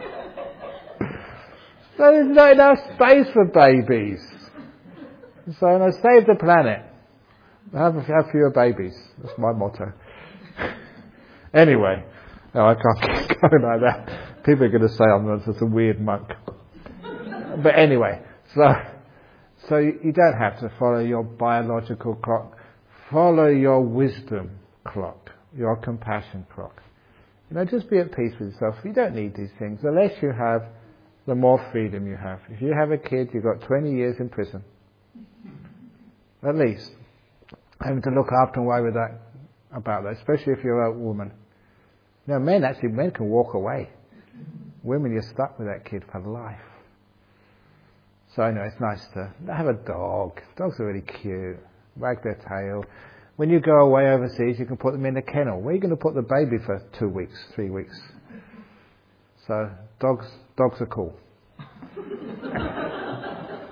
So there's not enough space for babies. So you know, save the planet. Have, have fewer babies. That's my motto. Anyway, no, I can't keep going like that. People are going to say I'm just a weird monk. But anyway, so so you don't have to follow your biological clock. Follow your wisdom clock, your compassion clock. You know, just be at peace with yourself. You don't need these things. The less you have, the more freedom you have. If you have a kid, you've got twenty years in prison. At least. Having to look after and worry with that, about that, especially if you're a woman. Now, men actually, men can walk away. Women, you're stuck with that kid for life. So I know it's nice to have a dog. Dogs are really cute. Wag their tail. When you go away overseas, you can put them in a kennel. Where are you going to put the baby for two weeks, three weeks? So dogs, dogs are cool.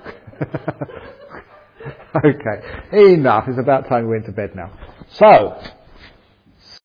Okay, enough. It's about time we went to bed now. So,